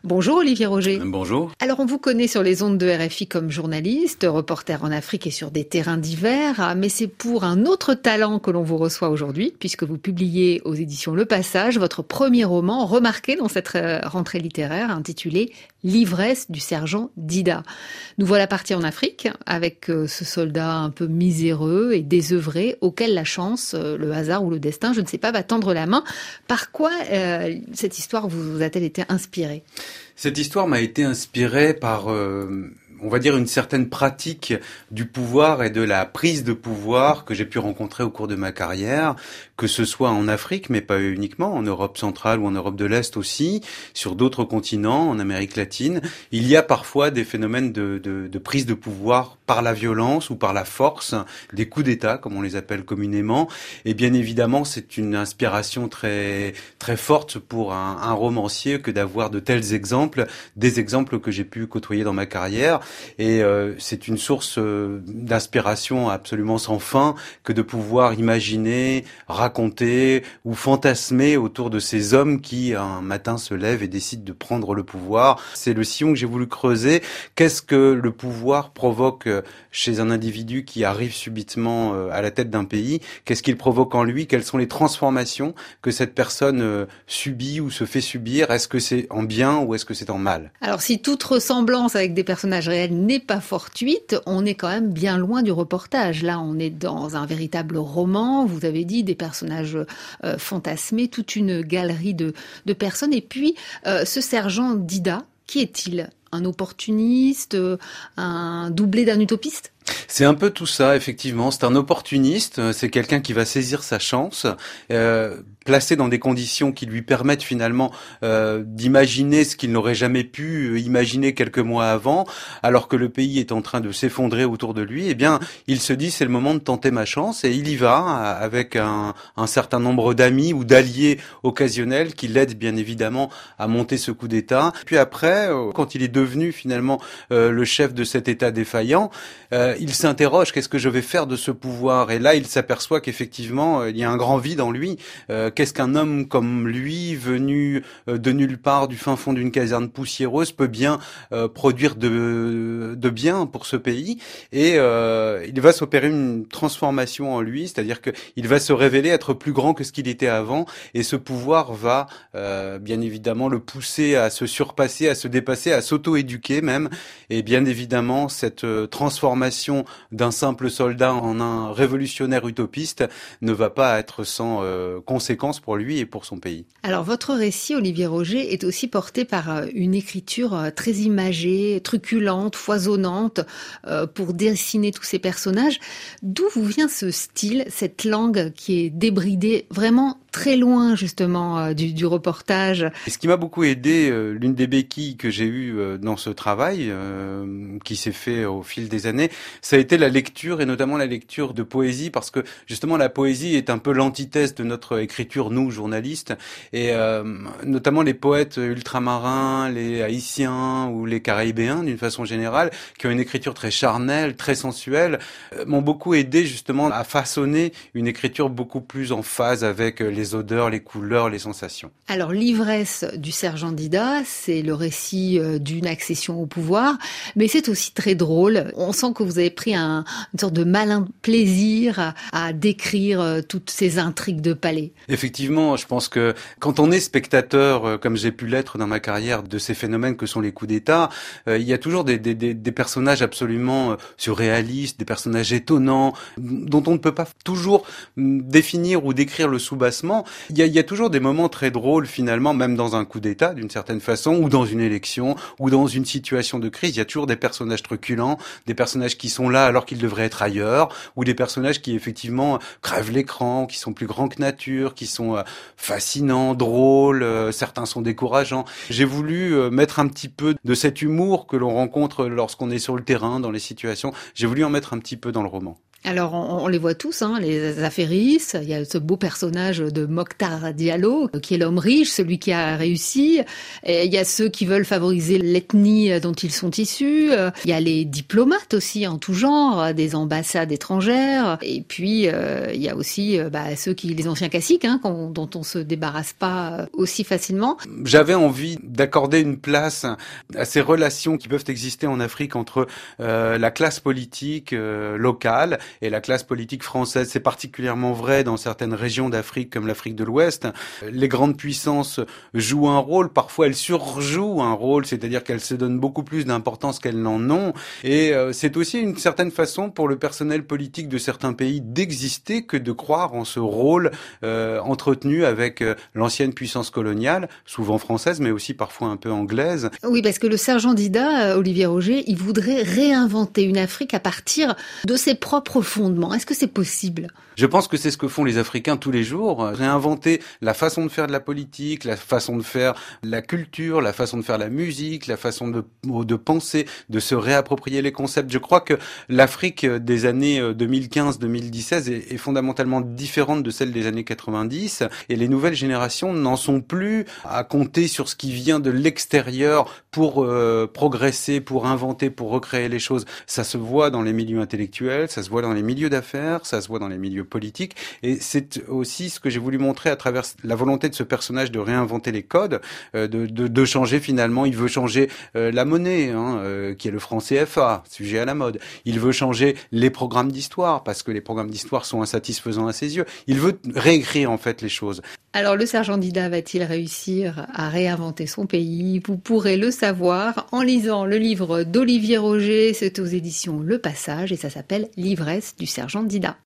Bonjour Olivier Roger. Bonjour. Alors on vous connaît sur les ondes de RFI comme journaliste, reporter en Afrique et sur des terrains divers, mais c'est pour un autre talent que l'on vous reçoit aujourd'hui, puisque vous publiez aux éditions Le Passage votre premier roman remarqué dans cette rentrée littéraire intitulé L'ivresse du sergent Dida. Nous voilà partis en Afrique avec ce soldat un peu miséreux et désœuvré auquel la chance, le hasard ou le destin, je ne sais pas, va tendre la main. Par quoi cette histoire vous a-t-elle été inspirée ? Cette histoire m'a été inspirée par, on va dire, une certaine pratique du pouvoir et de la prise de pouvoir que j'ai pu rencontrer au cours de ma carrière, que ce soit en Afrique, mais pas uniquement, en Europe centrale ou en Europe de l'Est aussi, sur d'autres continents, en Amérique latine. Il y a parfois des phénomènes de prise de pouvoir par la violence ou par la force, des coups d'État, comme on les appelle communément. Et bien évidemment, c'est une inspiration très très forte pour un romancier que d'avoir de tels exemples, des exemples que j'ai pu côtoyer dans ma carrière. Et c'est une source d'inspiration absolument sans fin que de pouvoir imaginer, raconter ou fantasmer autour de ces hommes qui un matin se lèvent et décident de prendre le pouvoir. C'est le sillon que j'ai voulu creuser. Qu'est-ce que le pouvoir provoque chez un individu qui arrive subitement à la tête d'un pays? Qu'est-ce qu'il provoque en lui? Quelles sont les transformations que cette personne subit ou se fait subir? Est-ce que c'est en bien ou est-ce que c'est en mal? Alors si toute ressemblance avec des personnages réels n'est pas fortuite, on est quand même bien loin du reportage. Là, on est dans un véritable roman, vous avez dit, des personnages fantasmés, toute une galerie de personnes. Et puis, ce sergent Dida, qui est-il? Un opportuniste, un doublé d'un utopiste? C'est un peu tout ça, effectivement. C'est un opportuniste, c'est quelqu'un qui va saisir sa chance, placé dans des conditions qui lui permettent finalement d'imaginer ce qu'il n'aurait jamais pu imaginer quelques mois avant, alors que le pays est en train de s'effondrer autour de lui. Eh bien, il se dit c'est le moment de tenter ma chance et il y va avec un certain nombre d'amis ou d'alliés occasionnels qui l'aident bien évidemment à monter ce coup d'État. Puis après, quand il est devenu finalement le chef de cet État défaillant, il s'interroge, qu'est-ce que je vais faire de ce pouvoir? Et là, il s'aperçoit qu'effectivement, il y a un grand vide en lui. Qu'est-ce qu'un homme comme lui, venu de nulle part, du fin fond d'une caserne poussiéreuse, peut bien produire de bien pour ce pays? Et il va s'opérer une transformation en lui, c'est-à-dire qu'il va se révéler être plus grand que ce qu'il était avant, et ce pouvoir va bien évidemment le pousser à se surpasser, à se dépasser, à s'auto-éduquer même. Et bien évidemment, cette transformation d'un simple soldat en un révolutionnaire utopiste ne va pas être sans conséquences pour lui et pour son pays. Alors votre récit, Olivier Roger, est aussi porté par une écriture très imagée, truculente, foisonnante, pour dessiner tous ces personnages. D'où vous vient ce style, cette langue qui est débridée, vraiment très loin justement du reportage? Et ce qui m'a beaucoup aidé, l'une des béquilles que j'ai eues dans ce travail, qui s'est fait au fil des années, ça a été la lecture, et notamment la lecture de poésie, parce que justement la poésie est un peu l'antithèse de notre écriture, nous, journalistes, et notamment les poètes ultramarins, les haïtiens ou les caribéens, d'une façon générale, qui ont une écriture très charnelle, très sensuelle, m'ont beaucoup aidé justement à façonner une écriture beaucoup plus en phase avec les odeurs, les couleurs, les sensations. Alors l'ivresse du sergent Dida, c'est le récit d'une accession au pouvoir, mais c'est aussi très drôle. On sent que vous avez pris une sorte de malin plaisir à décrire toutes ces intrigues de palais. Effectivement, je pense que quand on est spectateur, comme j'ai pu l'être dans ma carrière, de ces phénomènes que sont les coups d'État, il y a toujours des personnages absolument surréalistes, des personnages étonnants, dont on ne peut pas toujours définir ou décrire le soubassement. Il y a toujours des moments très drôles finalement, même dans un coup d'État d'une certaine façon, ou dans une élection, ou dans une situation de crise. Il y a toujours des personnages truculents, des personnages qui sont là alors qu'ils devraient être ailleurs, ou des personnages qui effectivement crèvent l'écran, qui sont plus grands que nature, qui sont fascinants, drôles, certains sont décourageants. J'ai voulu mettre un petit peu de cet humour que l'on rencontre lorsqu'on est sur le terrain, dans les situations. J'ai voulu en mettre un petit peu dans le roman. Alors, on les voit tous, hein, les affairistes. Il y a ce beau personnage de Mokhtar Diallo, qui est l'homme riche, celui qui a réussi. Et il y a ceux qui veulent favoriser l'ethnie dont ils sont issus. Il y a les diplomates aussi, en tout genre, des ambassades étrangères. Et puis, il y a aussi les anciens caciques, hein, dont on se débarrasse pas aussi facilement. J'avais envie d'accorder une place à ces relations qui peuvent exister en Afrique entre la classe politique locale et la classe politique française. C'est particulièrement vrai dans certaines régions d'Afrique comme l'Afrique de l'Ouest. Les grandes puissances jouent un rôle, parfois elles surjouent un rôle, c'est-à-dire qu'elles se donnent beaucoup plus d'importance qu'elles n'en ont. Et c'est aussi une certaine façon pour le personnel politique de certains pays d'exister que de croire en ce rôle entretenu avec l'ancienne puissance coloniale, souvent française, mais aussi parfois un peu anglaise. Oui, parce que le sergent Dida, Olivier Roger, il voudrait réinventer une Afrique à partir de ses propres fondements. Est-ce que c'est possible ? Je pense que c'est ce que font les Africains tous les jours, réinventer la façon de faire de la politique, la façon de faire la culture, la façon de faire la musique, la façon de penser, de se réapproprier les concepts. Je crois que l'Afrique des années 2015-2016 est fondamentalement différente de celle des années 90 et les nouvelles générations n'en sont plus à compter sur ce qui vient de l'extérieur pour progresser, pour inventer, pour recréer les choses. Ça se voit dans les milieux intellectuels, ça se voit dans les milieux d'affaires, ça se voit dans les milieux politiques. Et c'est aussi ce que j'ai voulu montrer à travers la volonté de ce personnage de réinventer les codes, de changer finalement. Il veut changer la monnaie, qui est le franc CFA, sujet à la mode. Il veut changer les programmes d'histoire, parce que les programmes d'histoire sont insatisfaisants à ses yeux. Il veut réécrire en fait les choses. Alors le sergent Dida va-t-il réussir à réinventer son pays ? Vous pourrez le savoir en lisant le livre d'Olivier Roger. C'est aux éditions Le Passage et ça s'appelle L'ivresse du sergent Dida.